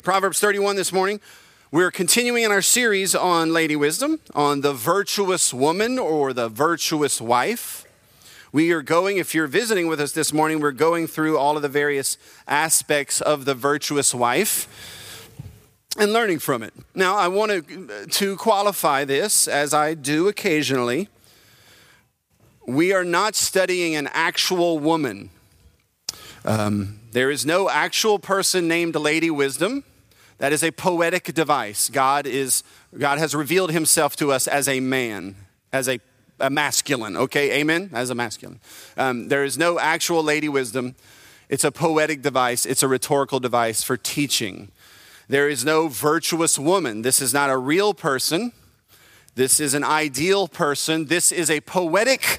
Proverbs 31 this morning. We're continuing in our series on Lady Wisdom, on the virtuous woman or the virtuous wife. We are going, if you're visiting with us this morning, we're going through all of the various aspects of the virtuous wife and learning from it. Now, I want to qualify this, as I do occasionally. We are not studying an actual woman. There is no actual person named Lady Wisdom. That is a poetic device. God has revealed himself to us as a man, as a masculine, okay, amen? As a masculine. There is no actual Lady Wisdom. It's a poetic device. It's a rhetorical device for teaching. There is no virtuous woman. This is not a real person. This is an ideal person. This is a poetic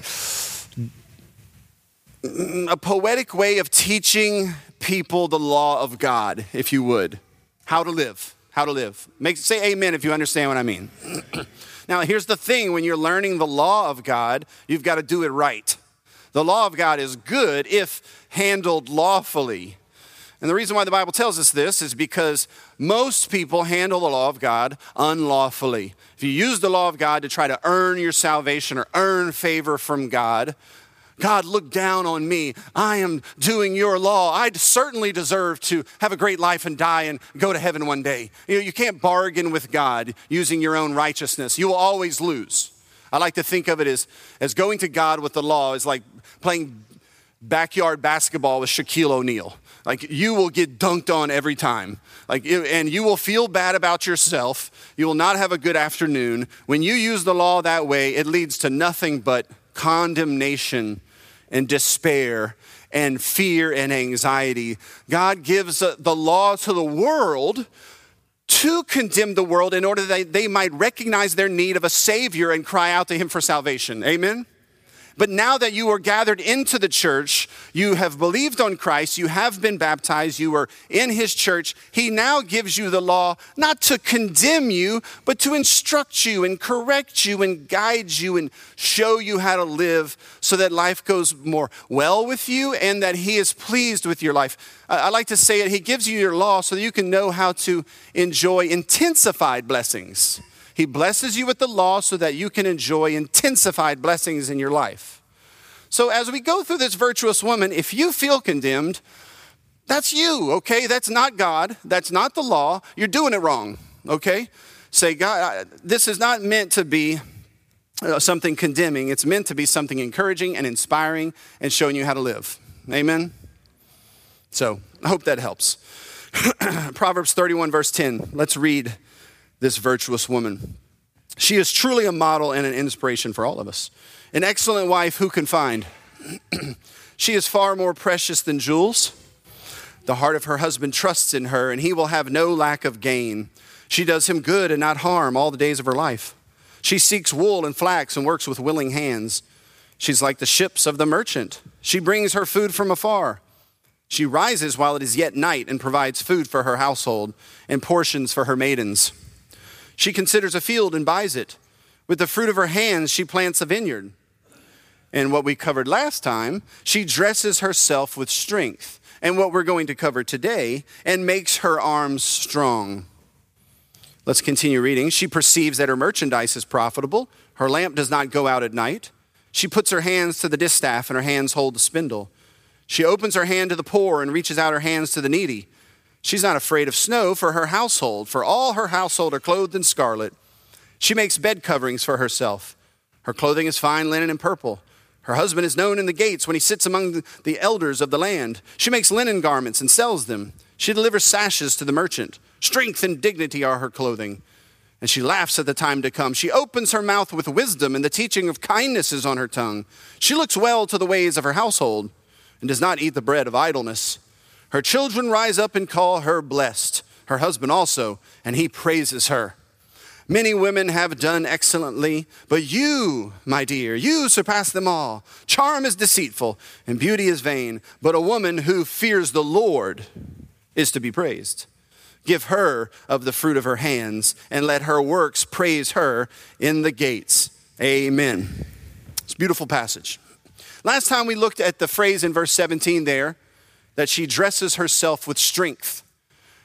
way of teaching people the law of God, if you would. How to live. Say amen if you understand what I mean. Now, here's the thing. When you're learning the law of God, you've got to do it right. The law of God is good if handled lawfully. And the reason why the Bible tells us this is because most people handle the law of God unlawfully. If you use the law of God to try to earn your salvation or earn favor from God, God, look down on me. I am doing your law. I certainly deserve to have a great life and die and go to heaven one day. You can't bargain with God using your own righteousness. You will always lose. I like to think of it as going to God with the law is like playing backyard basketball with Shaquille O'Neal. Like, you will get dunked on every time. And you will feel bad about yourself. You will not have a good afternoon. When you use the law that way, it leads to nothing but condemnation and despair and fear and anxiety. God gives the law to the world to condemn the world in order that they might recognize their need of a Savior and cry out to him for salvation. Amen? But now that you are gathered into the church, you have believed on Christ, you have been baptized, you are in his church, he now gives you the law not to condemn you, but to instruct you and correct you and guide you and show you how to live so that life goes more well with you and that he is pleased with your life. I like to say it, he gives you your law so that you can know how to enjoy intensified blessings. He blesses you with the law so that you can enjoy intensified blessings in your life. So as we go through this virtuous woman, if you feel condemned, that's you, okay? That's not God. That's not the law. You're doing it wrong, okay? Say, God, this is not meant to be something condemning. It's meant to be something encouraging and inspiring and showing you how to live. Amen? So I hope that helps. Proverbs 31 verse 10. Let's read this virtuous woman. She is truly a model and an inspiration for all of us. An excellent wife who can find. She is far more precious than jewels. The heart of her husband trusts in her, and he will have no lack of gain. She does him good and not harm all the days of her life. She seeks wool and flax and works with willing hands. She's like the ships of the merchant. She brings her food from afar. She rises while it is yet night and provides food for her household and portions for her maidens. She considers a field and buys it. With the fruit of her hands, she plants a vineyard. And what we covered last time, she dresses herself with strength. And what we're going to cover today, and makes her arms strong. Let's continue reading. She perceives that her merchandise is profitable. Her lamp does not go out at night. She puts her hands to the distaff, and her hands hold the spindle. She opens her hand to the poor and reaches out her hands to the needy. She's not afraid of snow for her household, for all her household are clothed in scarlet. She makes bed coverings for herself. Her clothing is fine linen and purple. Her husband is known in the gates when he sits among the elders of the land. She makes linen garments and sells them. She delivers sashes to the merchant. Strength and dignity are her clothing. And she laughs at the time to come. She opens her mouth with wisdom, and the teaching of kindness is on her tongue. She looks well to the ways of her household and does not eat the bread of idleness. Her children rise up and call her blessed, her husband also, and he praises her. Many women have done excellently, but you, my dear, you surpass them all. Charm is deceitful and beauty is vain, but a woman who fears the Lord is to be praised. Give her of the fruit of her hands, and let her works praise her in the gates. Amen. It's a beautiful passage. Last time we looked at the phrase in verse 17 there, that she dresses herself with strength.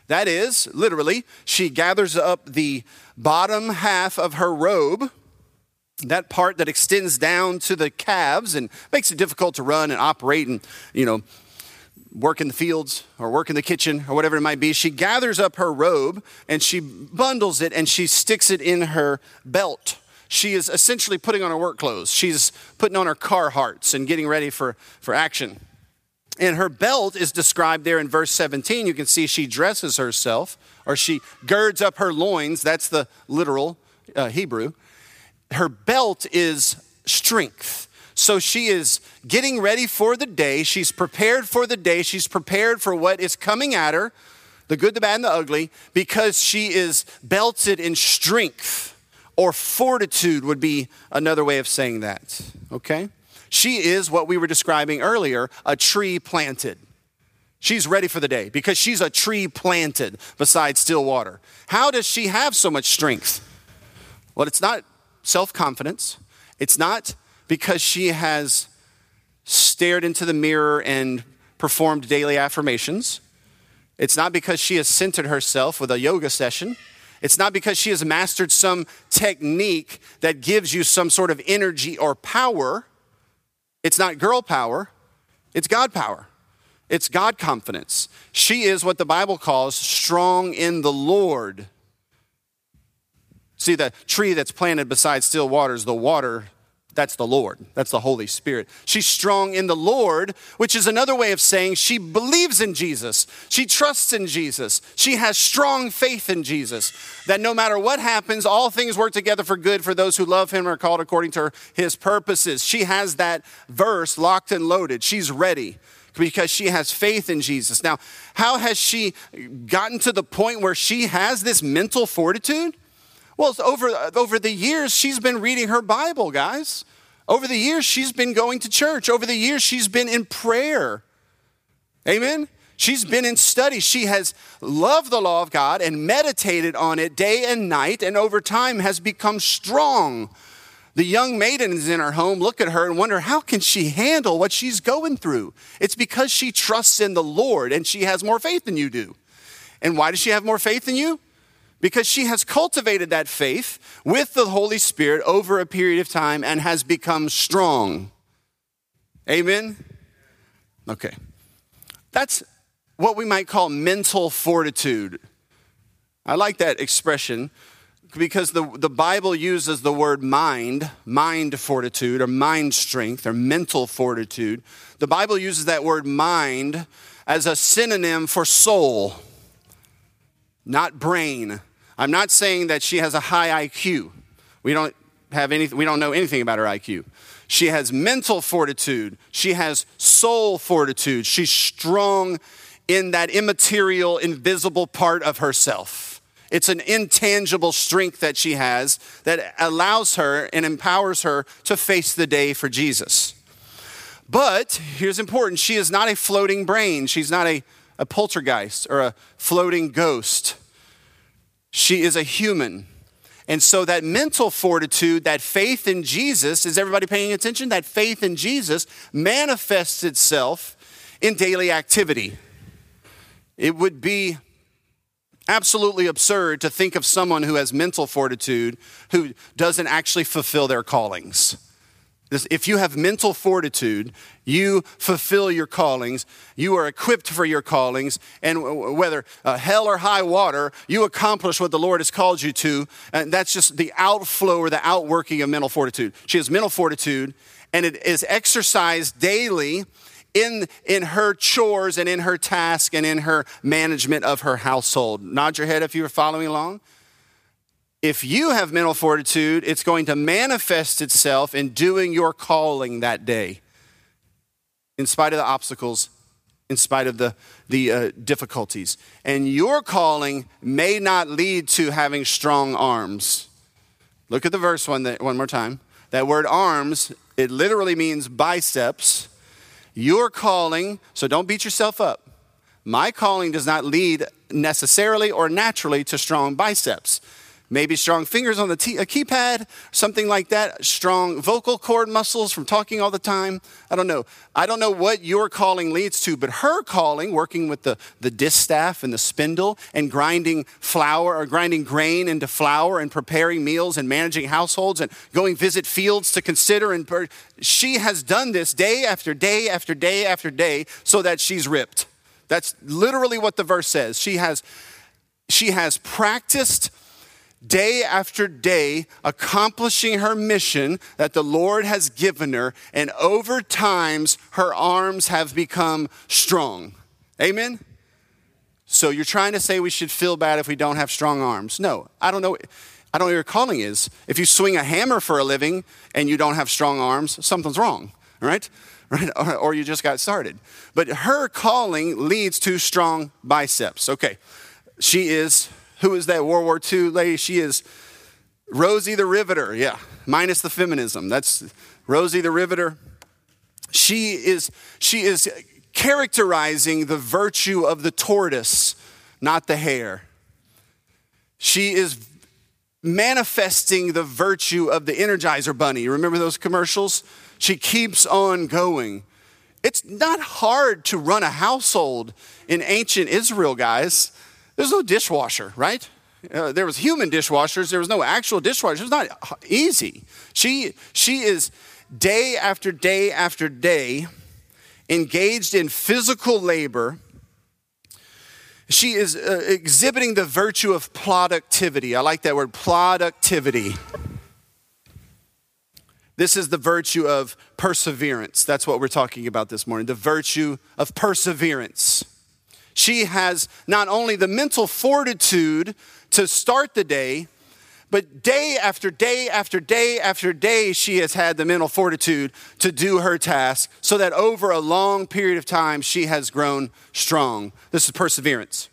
That is, literally, she gathers up the bottom half of her robe, that part that extends down to the calves and makes it difficult to run and operate and, work in the fields or work in the kitchen or whatever it might be. She gathers up her robe and she bundles it and she sticks it in her belt. She is essentially putting on her work clothes. She's putting on her Carhartts and getting ready for action. And her belt is described there in verse 17. You can see she dresses herself, or she girds up her loins. That's the literal Hebrew. Her belt is strength. So she is getting ready for the day. She's prepared for the day. She's prepared for what is coming at her, the good, the bad, and the ugly, because she is belted in strength, or fortitude would be another way of saying that, okay? She is what we were describing earlier, a tree planted. She's ready for the day because she's a tree planted beside still water. How does she have so much strength? Well, it's not self-confidence. It's not because she has stared into the mirror and performed daily affirmations. It's not because she has centered herself with a yoga session. It's not because she has mastered some technique that gives you some sort of energy or power. It's not girl power. It's God power. It's God confidence. She is what the Bible calls strong in the Lord. See, the tree that's planted beside still waters, the water, that's the Lord. That's the Holy Spirit. She's strong in the Lord, which is another way of saying she believes in Jesus. She trusts in Jesus. She has strong faith in Jesus, that no matter what happens, all things work together for good for those who love him and are called according to his purposes. She has that verse locked and loaded. She's ready because she has faith in Jesus. Now, how has she gotten to the point where she has this mental fortitude? Well, it's over the years, she's been reading her Bible, guys. Over the years, she's been going to church. Over the years, she's been in prayer. Amen? She's been in study. She has loved the law of God and meditated on it day and night, and over time has become strong. The young maidens in her home look at her and wonder, how can she handle what she's going through? It's because she trusts in the Lord, and she has more faith than you do. And why does she have more faith than you? Because she has cultivated that faith with the Holy Spirit over a period of time and has become strong. Amen? Okay. That's what we might call mental fortitude. I like that expression because the Bible uses the word mind fortitude, or mind strength, or mental fortitude. The Bible uses that word mind as a synonym for soul, not brain. I'm not saying that she has a high IQ. We don't know anything about her IQ. She has mental fortitude. She has soul fortitude. She's strong in that immaterial, invisible part of herself. It's an intangible strength that she has that allows her and empowers her to face the day for Jesus. But here's important. She is not a floating brain. She's not a poltergeist or a floating ghost. She is a human. And so that mental fortitude, that faith in Jesus, is everybody paying attention? That faith in Jesus manifests itself in daily activity. It would be absolutely absurd to think of someone who has mental fortitude who doesn't actually fulfill their callings. If you have mental fortitude, you fulfill your callings, you are equipped for your callings, and whether hell or high water, you accomplish what the Lord has called you to, and that's just the outflow or the outworking of mental fortitude. She has mental fortitude, and it is exercised daily in her chores and in her task and in her management of her household. Nod your head if you were following along. If you have mental fortitude, it's going to manifest itself in doing your calling that day, in spite of the obstacles, in spite of the difficulties. And your calling may not lead to having strong arms. Look at the verse one more time. That word arms, it literally means biceps. Your calling, so don't beat yourself up. My calling does not lead necessarily or naturally to strong biceps. Maybe strong fingers on the a keypad, something like that. Strong vocal cord muscles from talking all the time. I don't know. I don't know what your calling leads to, but her calling, working with the distaff and the spindle and grinding flour or grinding grain into flour and preparing meals and managing households and going visit fields to consider. And she has done this day after day after day after day so that she's ripped. That's literally what the verse says. She has practiced day after day, accomplishing her mission that the Lord has given her, and over times, her arms have become strong. Amen? So you're trying to say we should feel bad if we don't have strong arms. No, I don't know what your calling is. If you swing a hammer for a living and you don't have strong arms, something's wrong, right? Or you just got started. But her calling leads to strong biceps. Okay, she is... Who is that World War II lady? She is Rosie the Riveter. Yeah, minus the feminism. That's Rosie the Riveter. She is characterizing the virtue of the tortoise, not the hare. She is manifesting the virtue of the Energizer Bunny. Remember those commercials? She keeps on going. It's not hard to run a household in ancient Israel, guys. There's no dishwasher, right? There was human dishwashers. There was no actual dishwasher. It's not easy. She is day after day after day engaged in physical labor. She is exhibiting the virtue of productivity. I like that word, productivity. This is the virtue of perseverance. That's what we're talking about this morning, the virtue of perseverance. She has not only the mental fortitude to start the day, but day after day after day after day, she has had the mental fortitude to do her task so that over a long period of time, she has grown strong. This is perseverance.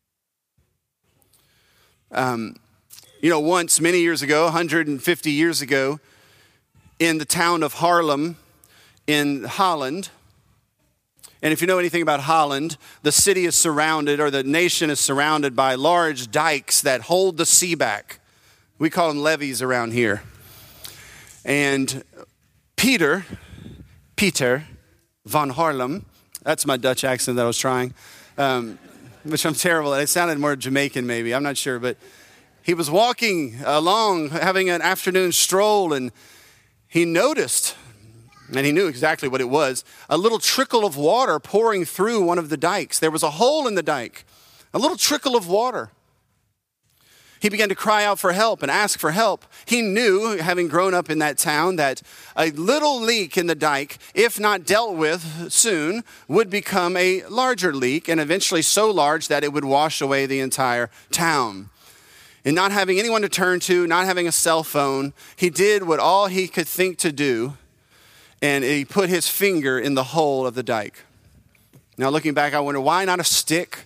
Once, many years ago, 150 years ago, in the town of Haarlem in Holland. And if you know anything about Holland, the city is surrounded, or the nation is surrounded by large dikes that hold the sea back. We call them levees around here. And Peter van Haarlem, that's my Dutch accent that I was trying, which I'm terrible at. It sounded more Jamaican maybe, I'm not sure. But he was walking along, having an afternoon stroll, and he noticed, and he knew exactly what it was, a little trickle of water pouring through one of the dikes. There was a hole in the dike, a little trickle of water. He began to cry out for help and ask for help. He knew, having grown up in that town, that a little leak in the dike, if not dealt with soon, would become a larger leak, and eventually so large that it would wash away the entire town. And not having anyone to turn to, not having a cell phone, he did what all he could think to do, and he put his finger in the hole of the dike. Now, looking back, I wonder, why not a stick?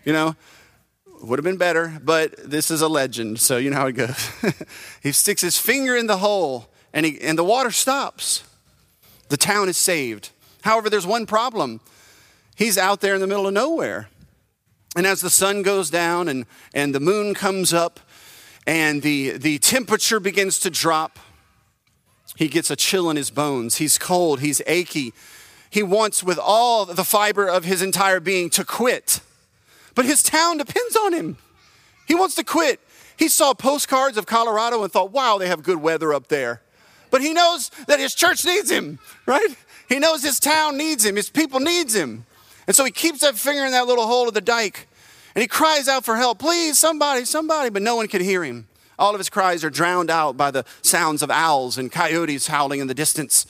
Would have been better, but this is a legend, so you know how it goes. He sticks his finger in the hole, and the water stops. The town is saved. However, there's one problem. He's out there in the middle of nowhere. And as the sun goes down and the moon comes up and the temperature begins to drop, he gets a chill in his bones. He's cold. He's achy. He wants with all the fiber of his entire being to quit. But his town depends on him. He wants to quit. He saw postcards of Colorado and thought, wow, they have good weather up there. But he knows that his church needs him, right? He knows his town needs him. His people needs him. And so he keeps that finger in that little hole of the dike. And he cries out for help. Please, somebody. But no one can hear him. All of his cries are drowned out by the sounds of owls and coyotes howling in the distance.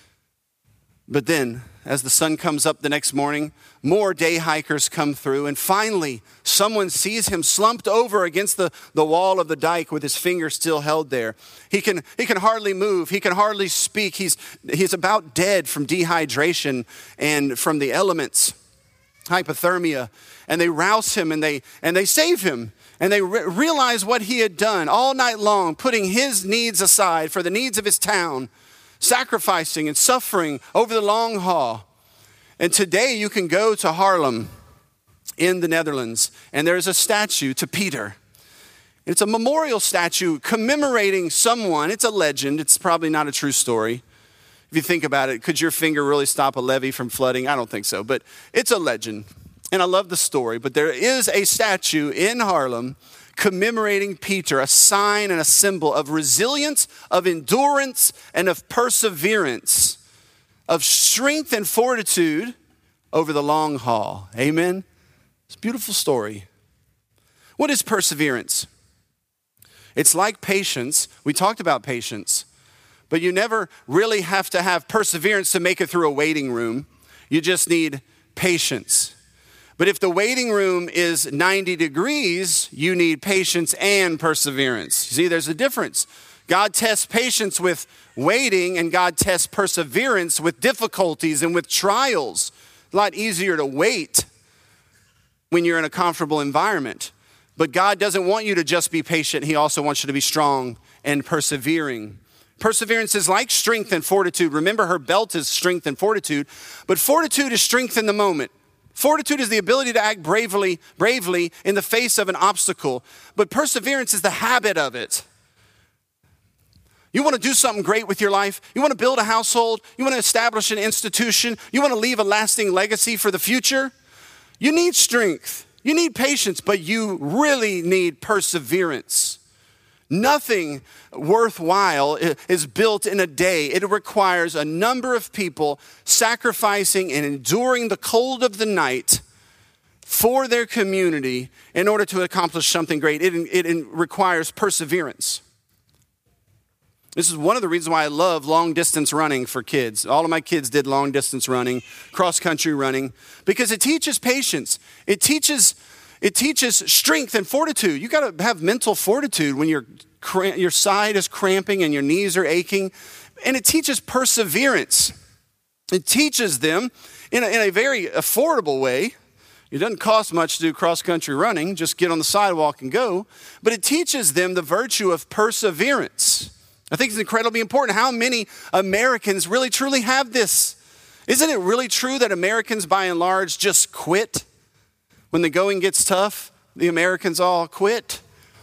But then, as the sun comes up the next morning, more day hikers come through. And finally, someone sees him slumped over against the wall of the dike with his finger still held there. He can hardly move. He can hardly speak. He's about dead from dehydration and from the elements, hypothermia. And they rouse him and they save him. And they realize what he had done all night long, putting his needs aside for the needs of his town, sacrificing and suffering over the long haul. And today you can go to Haarlem in the Netherlands, and there is a statue to Peter. It's a memorial statue commemorating someone. It's a legend. It's probably not a true story. If you think about it, could your finger really stop a levee from flooding? I don't think so, but it's a legend. And I love the story. But there is a statue in Harlem commemorating Peter, a sign and a symbol of resilience, of endurance, and of perseverance, of strength and fortitude over the long haul. Amen? It's a beautiful story. What is perseverance? It's like patience. We talked about patience, but you never really have to have perseverance to make it through a waiting room. You just need patience. But if the waiting room is 90 degrees, you need patience and perseverance. You see, there's a difference. God tests patience with waiting, and God tests perseverance with difficulties and with trials. A lot easier to wait when you're in a comfortable environment. But God doesn't want you to just be patient. He also wants you to be strong and persevering. Perseverance is like strength and fortitude. Remember, her belt is strength and fortitude, but fortitude is strength in the moment. Fortitude is the ability to act bravely in the face of an obstacle, but perseverance is the habit of it. You want to do something great with your life? You want to build a household? You want to establish an institution? You want to leave a lasting legacy for the future? You need strength. You need patience, but you really need perseverance. Nothing worthwhile is built in a day. It requires a number of people sacrificing and enduring the cold of the night for their community in order to accomplish something great. It requires perseverance. This is one of the reasons why I love long distance running for kids. All of my kids did long distance running, cross country running, because it teaches patience. It teaches strength and fortitude. You got to have mental fortitude when your side is cramping and your knees are aching. And it teaches perseverance. It teaches them in a very affordable way. It doesn't cost much to do cross country running. Just get on the sidewalk and go. But it teaches them the virtue of perseverance. I think it's incredibly important. How many Americans really truly have this? Isn't it really true that Americans by and large just quit? When the going gets tough, the Americans all quit.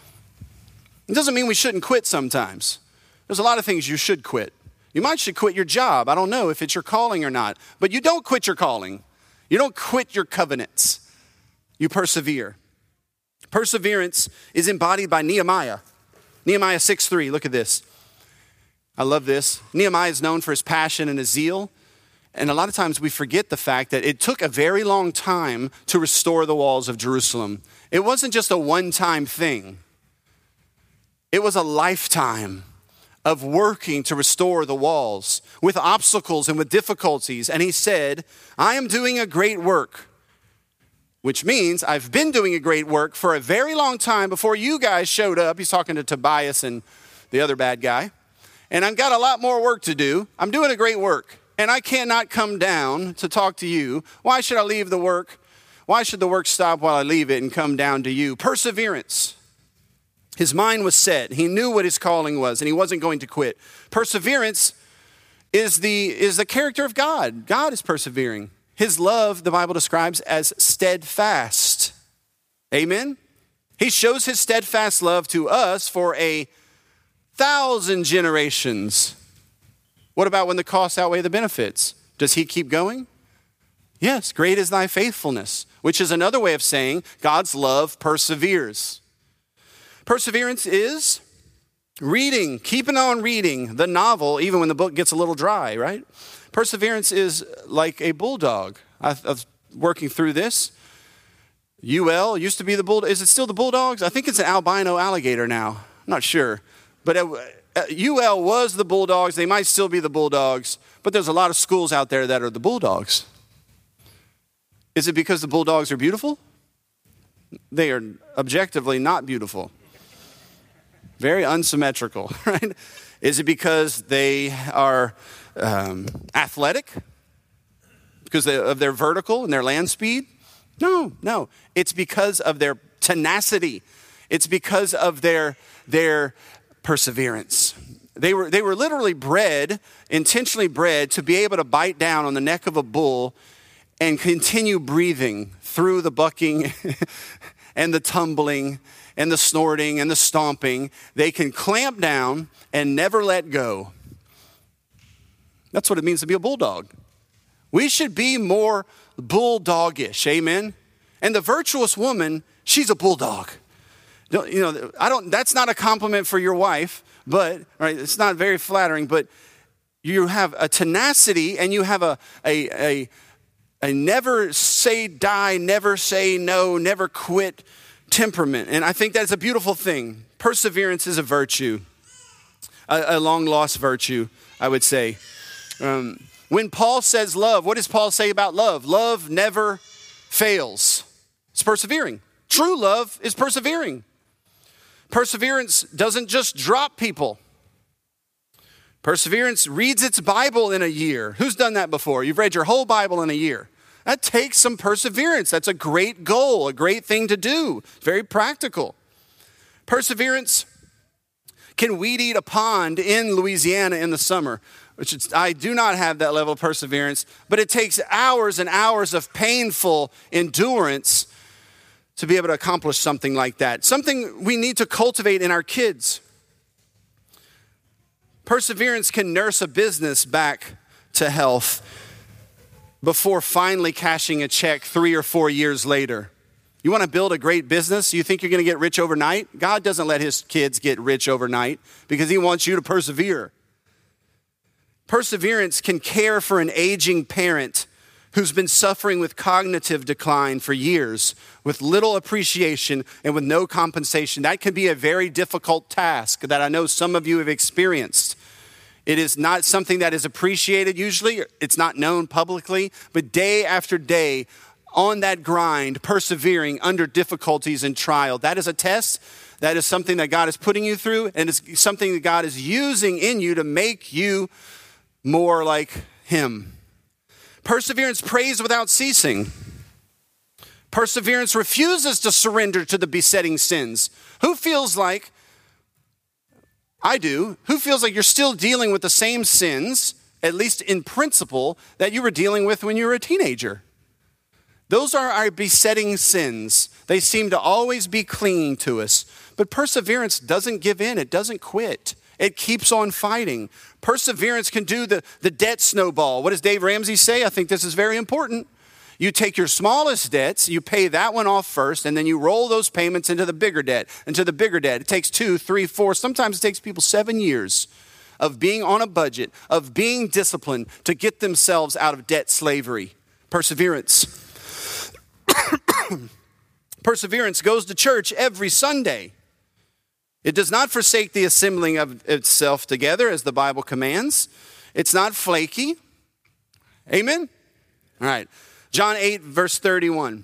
It doesn't mean we shouldn't quit sometimes. There's a lot of things you should quit. You should quit your job. I don't know if it's your calling or not, but you don't quit your calling. You don't quit your covenants. You persevere. Perseverance is embodied by Nehemiah. Nehemiah 6:3, look at this. I love this. Nehemiah is known for his passion and his zeal. And a lot of times we forget the fact that it took a very long time to restore the walls of Jerusalem. It wasn't just a one-time thing. It was a lifetime of working to restore the walls with obstacles and with difficulties. And he said, I am doing a great work, which means I've been doing a great work for a very long time before you guys showed up. He's talking to Tobias and the other bad guy. And I've got a lot more work to do. I'm doing a great work. And I cannot come down to talk to you. Why should I leave the work? Why should the work stop while I leave it and come down to you? Perseverance. His mind was set. He knew what his calling was, and he wasn't going to quit. Perseverance is the character of God. God is persevering. His love, the Bible describes as steadfast. Amen? He shows his steadfast love to us for 1,000 generations. What about when the costs outweigh the benefits? Does he keep going? Yes, great is thy faithfulness, which is another way of saying God's love perseveres. Perseverance is reading, keeping on reading the novel, even when the book gets a little dry, right? Perseverance is like a bulldog. I was working through this. UL used to be the bulldog. Is it still the Bulldogs? I think it's an albino alligator now. I'm not sure. But UL was the Bulldogs. They might still be the Bulldogs, but there's a lot of schools out there that are the Bulldogs. Is it because the Bulldogs are beautiful? They are objectively not beautiful. Very unsymmetrical, right? Is it because they are athletic? Because of their vertical and their land speed? No. It's because of their tenacity. It's because of their perseverance. They were literally intentionally bred to be able to bite down on the neck of a bull and continue breathing through the bucking and the tumbling and the snorting and the stomping. They can clamp down and never let go. That's what it means to be a bulldog. We should be more bulldogish, amen? And the virtuous woman, she's a bulldog. That's not a compliment for your wife, but right, it's not very flattering, but you have a tenacity and you have a never say die, never say no, never quit temperament. And I think that's a beautiful thing. Perseverance is a virtue, a long lost virtue, I would say. When Paul says love, what does Paul say about love? Love never fails. It's persevering. True love is persevering. Perseverance doesn't just drop people. Perseverance reads its Bible in a year. Who's done that before? You've read your whole Bible in a year. That takes some perseverance. That's a great goal, a great thing to do. Very practical. Perseverance can weed eat a pond in Louisiana in the summer. I do not have that level of perseverance, but it takes hours and hours of painful endurance to be able to accomplish something like that. Something we need to cultivate in our kids. Perseverance can nurse a business back to health before finally cashing a check 3 or 4 years later. You want to build a great business? You think you're going to get rich overnight? God doesn't let his kids get rich overnight because he wants you to persevere. Perseverance can care for an aging parent who's been suffering with cognitive decline for years, with little appreciation and with no compensation. That can be a very difficult task that I know some of you have experienced. It is not something that is appreciated usually. It's not known publicly, but day after day on that grind, persevering under difficulties and trial. That is a test. That is something that God is putting you through, and it's something that God is using in you to make you more like him. Perseverance prays without ceasing. Perseverance refuses to surrender to the besetting sins. Who feels like, I do, who feels like you're still dealing with the same sins, at least in principle, that you were dealing with when you were a teenager? Those are our besetting sins. They seem to always be clinging to us. But perseverance doesn't give in. It doesn't quit. It keeps on fighting. Perseverance can do the debt snowball. What does Dave Ramsey say? I think this is very important. You take your smallest debts, you pay that one off first, and then you roll those payments into the bigger debt, It takes 2, 3, 4, sometimes it takes people 7 years of being on a budget, of being disciplined to get themselves out of debt slavery. Perseverance. Perseverance goes to church every Sunday. It does not forsake the assembling of itself together as the Bible commands. It's not flaky. Amen? All right. John 8, verse 31.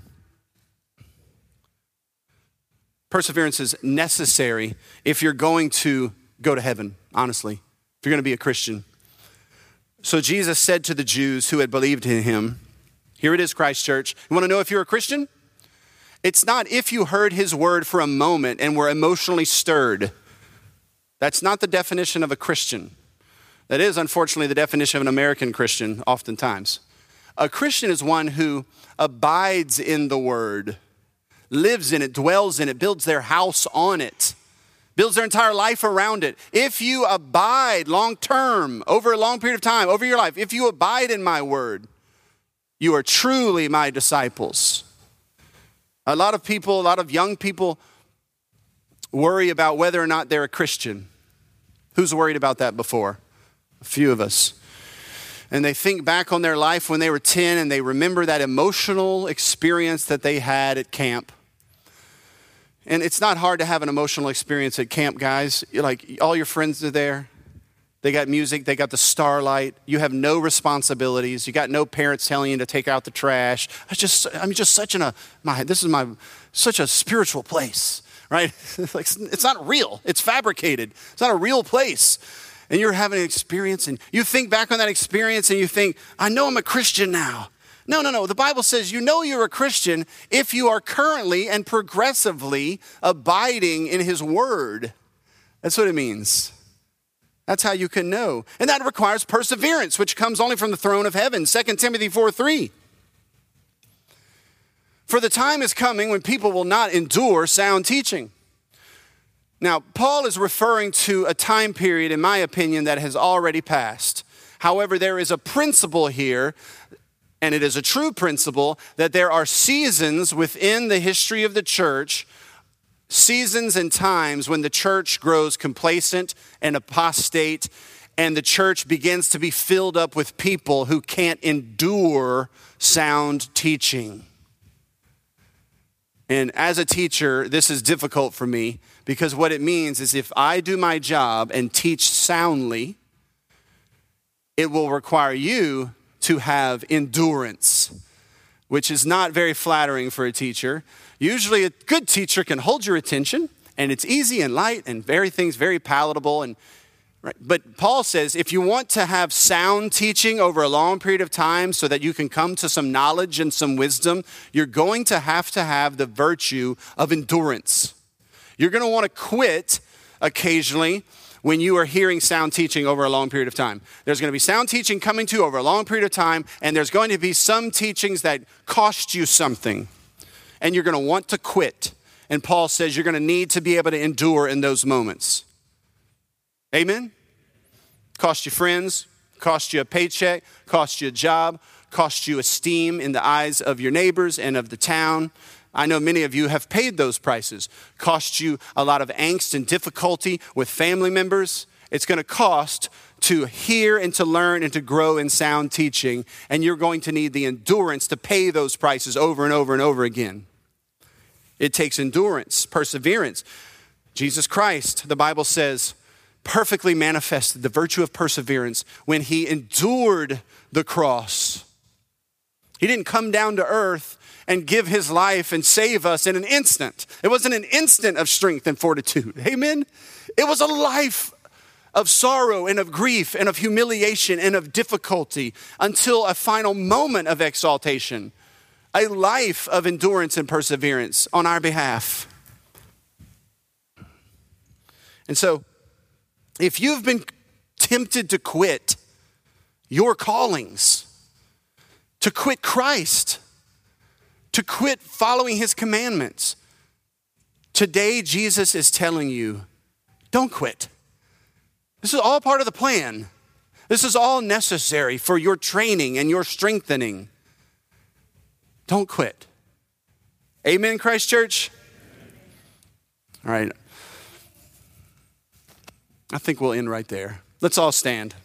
Perseverance is necessary if you're going to go to heaven, honestly, if you're going to be a Christian. So Jesus said to the Jews who had believed in him, here it is, Christ Church. You want to know if you're a Christian? It's not if you heard his word for a moment and were emotionally stirred. That's not the definition of a Christian. That is, unfortunately, the definition of an American Christian oftentimes. A Christian is one who abides in the word, lives in it, dwells in it, builds their house on it, builds their entire life around it. If you abide long term, over a long period of time, over your life, if you abide in my word, you are truly my disciples. A lot of young people worry about whether or not they're a Christian. Who's worried about that before? A few of us. And they think back on their life when they were 10 and they remember that emotional experience that they had at camp. And it's not hard to have an emotional experience at camp, guys. Like, all your friends are there. They got music, they got the starlight. You have no responsibilities. You got no parents telling you to take out the trash. This is such a spiritual place, right? Like, it's not real. It's fabricated. It's not a real place. And you're having an experience and you think back on that experience and you think, I know I'm a Christian now. No. The Bible says you know you're a Christian if you are currently and progressively abiding in his word. That's what it means. That's how you can know. And that requires perseverance, which comes only from the throne of heaven. 2 Timothy 4:3. For the time is coming when people will not endure sound teaching, Now, Paul is referring to a time period, in my opinion, that has already passed. However, there is a principle here, and it is a true principle, that there are seasons within the history of the church, seasons and times when the church grows complacent and apostate, and the church begins to be filled up with people who can't endure sound teaching. And as a teacher, this is difficult for me because what it means is if I do my job and teach soundly, it will require you to have endurance, which is not very flattering for a teacher. Usually a good teacher can hold your attention and it's easy and light and everything's very palatable. Right? But Paul says if you want to have sound teaching over a long period of time so that you can come to some knowledge and some wisdom, you're going to have the virtue of endurance. You're going to want to quit occasionally when you are hearing sound teaching over a long period of time. There's going to be sound teaching coming to you over a long period of time, and there's going to be some teachings that cost you something, and you're going to want to quit. And Paul says you're going to need to be able to endure in those moments. Amen? Cost you friends, cost you a paycheck, cost you a job, cost you esteem in the eyes of your neighbors and of the town. I know many of you have paid those prices. Cost you a lot of angst and difficulty with family members. It's going to cost to hear and to learn and to grow in sound teaching, and you're going to need the endurance to pay those prices over and over and over again. It takes endurance, perseverance. Jesus Christ, the Bible says, perfectly manifested the virtue of perseverance when he endured the cross. He didn't come down to earth and give his life and save us in an instant. It wasn't an instant of strength and fortitude. Amen? It was a life of sorrow and of grief and of humiliation and of difficulty until a final moment of exaltation. A life of endurance and perseverance on our behalf. And so, if you've been tempted to quit your callings, to quit Christ, to quit following his commandments, today Jesus is telling you, don't quit. This is all part of the plan. This is all necessary for your training and your strengthening. Don't quit. Amen, Christ Church? All right. I think we'll end right there. Let's all stand.